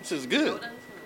Donuts is good.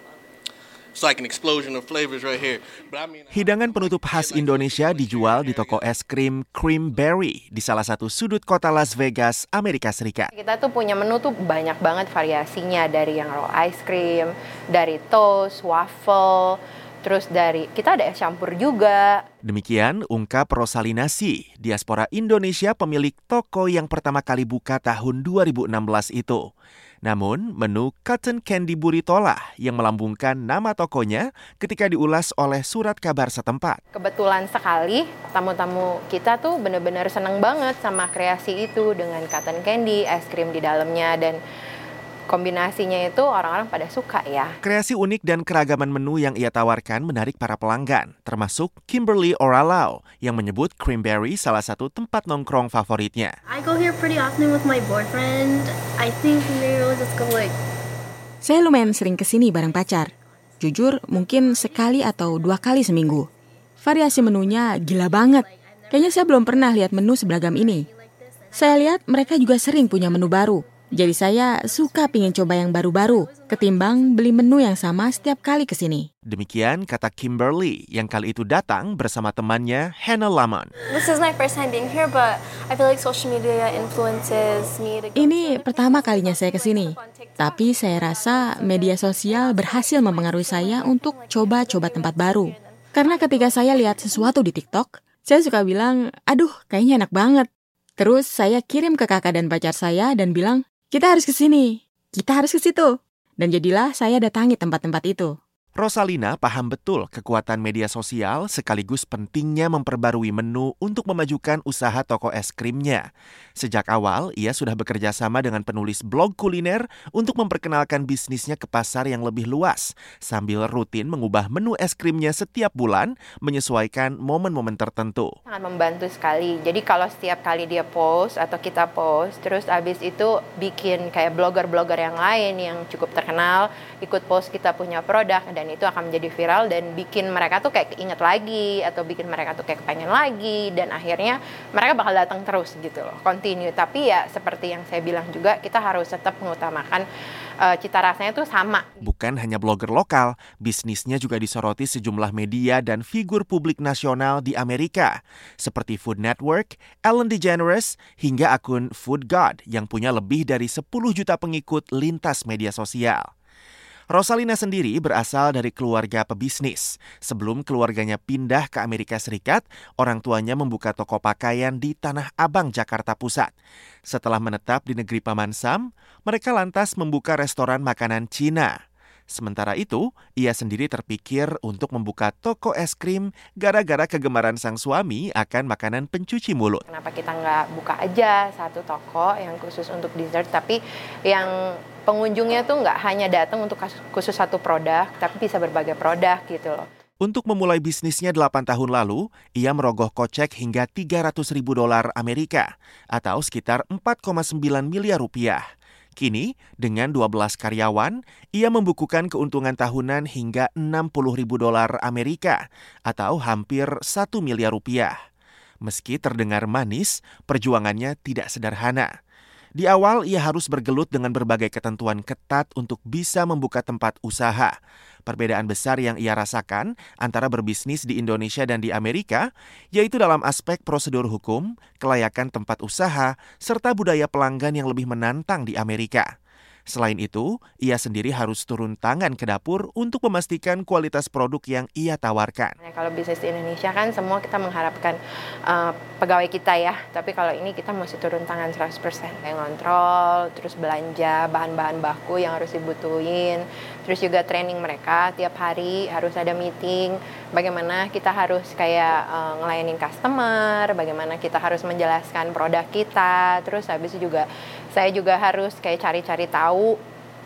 It's like an explosion of flavors right here. Hidangan penutup khas Indonesia dijual di toko es krim Creamberry di salah satu sudut kota Las Vegas, Amerika Serikat. Kita tuh punya menu tuh banyak banget variasinya, dari yang raw ice cream, dari toast, waffle, terus kita ada es campur juga. Demikian ungkap Rosalina Si, diaspora Indonesia pemilik toko yang pertama kali buka tahun 2016 itu. Namun, menu Cotton Candy Burrito lah yang melambungkan nama tokonya ketika diulas oleh surat kabar setempat. Kebetulan sekali, tamu-tamu kita tuh benar-benar seneng banget sama kreasi itu dengan cotton candy, es krim di dalamnya, dan kombinasinya itu orang-orang pada suka ya. Kreasi unik dan keragaman menu yang ia tawarkan menarik para pelanggan, termasuk Kimberly Oralau yang menyebut Creamberry salah satu tempat nongkrong favoritnya. I go here pretty often with my boyfriend. I think maybe we'll just go Saya lumayan sering kesini bareng pacar. Jujur, mungkin sekali atau 2 kali seminggu. Variasi menunya gila banget. Kayaknya saya belum pernah lihat menu seberagam ini. Saya lihat mereka juga sering punya menu baru. Jadi saya suka pingin coba yang baru-baru, ketimbang beli menu yang sama setiap kali kesini. Demikian kata Kimberly yang kali itu datang bersama temannya Hannah Lamont. This is my first time being here, but I feel like social media influences me to go. Ini pertama kalinya saya kesini, tapi saya rasa media sosial berhasil mempengaruhi saya untuk coba-coba tempat baru. Karena ketika saya lihat sesuatu di TikTok, saya suka bilang, aduh kayaknya enak banget. Terus saya kirim ke kakak dan pacar saya dan bilang, kita harus ke sini, kita harus ke situ. Dan jadilah saya datangi tempat-tempat itu. Rosalina paham betul kekuatan media sosial sekaligus pentingnya memperbarui menu untuk memajukan usaha toko es krimnya. Sejak awal, ia sudah bekerja sama dengan penulis blog kuliner untuk memperkenalkan bisnisnya ke pasar yang lebih luas, sambil rutin mengubah menu es krimnya setiap bulan menyesuaikan momen-momen tertentu. Sangat membantu sekali. Jadi kalau setiap kali dia post atau kita post, terus abis itu bikin kayak blogger-blogger yang lain yang cukup terkenal, ikut post kita punya produk, dan itu akan menjadi viral dan bikin mereka tuh kayak keinget lagi atau bikin mereka tuh kayak kepengen lagi, dan akhirnya mereka bakal datang terus gitu loh, continue. Tapi ya seperti yang saya bilang juga, kita harus tetap mengutamakan cita rasanya tuh sama. Bukan hanya blogger lokal, bisnisnya juga disoroti sejumlah media dan figur publik nasional di Amerika, seperti Food Network, Ellen DeGeneres, hingga akun Food God yang punya lebih dari 10 juta pengikut lintas media sosial. Rosalina sendiri berasal dari keluarga pebisnis. Sebelum keluarganya pindah ke Amerika Serikat, orang tuanya membuka toko pakaian di Tanah Abang, Jakarta Pusat. Setelah menetap di negeri Paman Sam, mereka lantas membuka restoran makanan Cina. Sementara itu, ia sendiri terpikir untuk membuka toko es krim gara-gara kegemaran sang suami akan makanan pencuci mulut. Kenapa kita nggak buka aja satu toko yang khusus untuk dessert, tapi yang pengunjungnya tuh nggak hanya datang untuk khusus satu produk, tapi bisa berbagai produk gitu loh. Untuk memulai bisnisnya 8 tahun lalu, ia merogoh kocek hingga $300.000 Amerika atau sekitar 4,9 miliar rupiah. Kini, dengan 12 karyawan, ia membukukan keuntungan tahunan hingga $60.000 Amerika atau hampir 1 miliar rupiah. Meski terdengar manis, perjuangannya tidak sederhana. Di awal, ia harus bergelut dengan berbagai ketentuan ketat untuk bisa membuka tempat usaha. Perbedaan besar yang ia rasakan antara berbisnis di Indonesia dan di Amerika, yaitu dalam aspek prosedur hukum, kelayakan tempat usaha, serta budaya pelanggan yang lebih menantang di Amerika. Selain itu, ia sendiri harus turun tangan ke dapur untuk memastikan kualitas produk yang ia tawarkan. Kalau bisnis di Indonesia kan semua kita mengharapkan pegawai kita ya, tapi kalau ini kita mesti turun tangan 100%. Kayak ngontrol, terus belanja bahan-bahan baku yang harus dibutuhin, terus juga training mereka tiap hari, harus ada meeting, bagaimana kita harus kayak ngelayanin customer, bagaimana kita harus menjelaskan produk kita, terus habis itu juga saya juga harus kayak cari-cari tahu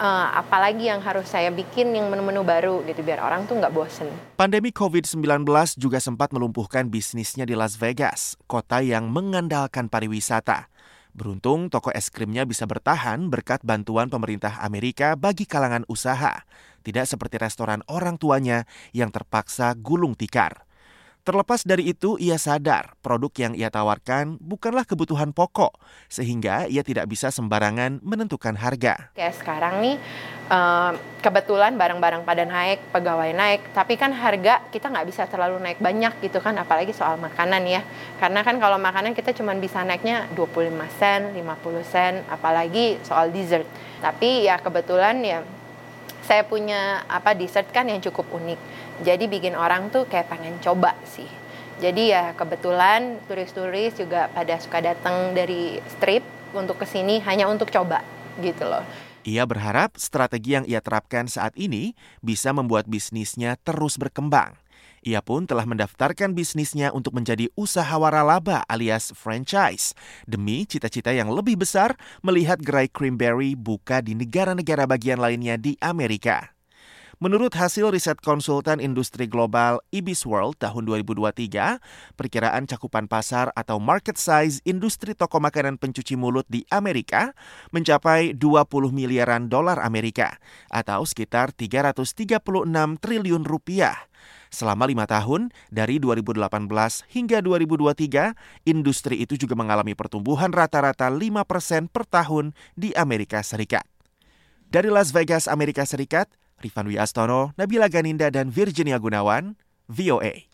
apalagi yang harus saya bikin yang menu-menu baru gitu biar orang tuh nggak bosen. Pandemi COVID-19 juga sempat melumpuhkan bisnisnya di Las Vegas, kota yang mengandalkan pariwisata. Beruntung toko es krimnya bisa bertahan berkat bantuan pemerintah Amerika bagi kalangan usaha. Tidak seperti restoran orang tuanya yang terpaksa gulung tikar. Terlepas dari itu, ia sadar produk yang ia tawarkan bukanlah kebutuhan pokok, sehingga ia tidak bisa sembarangan menentukan harga. Kayak sekarang nih, kebetulan barang-barang pada naik, pegawai naik, tapi kan harga kita nggak bisa terlalu naik banyak gitu kan, apalagi soal makanan ya. Karena kan kalau makanan kita cuma bisa naiknya 25 sen, 50 sen, apalagi soal dessert. Tapi ya kebetulan ya saya punya dessert kan yang cukup unik. Jadi bikin orang tuh kayak pengen coba sih. Jadi ya kebetulan turis-turis juga pada suka datang dari strip untuk kesini hanya untuk coba gitu loh. Ia berharap strategi yang ia terapkan saat ini bisa membuat bisnisnya terus berkembang. Ia pun telah mendaftarkan bisnisnya untuk menjadi usaha waralaba alias franchise demi cita-cita yang lebih besar melihat gerai Creamberry buka di negara-negara bagian lainnya di Amerika. Menurut hasil riset konsultan industri global Ibis World tahun 2023, perkiraan cakupan pasar atau market size industri toko makanan pencuci mulut di Amerika mencapai 20 miliaran dolar Amerika atau sekitar 336 triliun rupiah. Selama 5 tahun, dari 2018 hingga 2023, industri itu juga mengalami pertumbuhan rata-rata 5% per tahun di Amerika Serikat. Dari Las Vegas, Amerika Serikat, Rifan Wiastono, Nabila Ganinda, dan Virginia Gunawan, VOA.